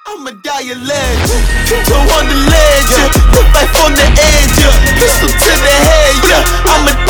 I'ma die a legend, to Wonderland, yeah. Live life on the edge, yeah. Pistol to the head, yeah. I'ma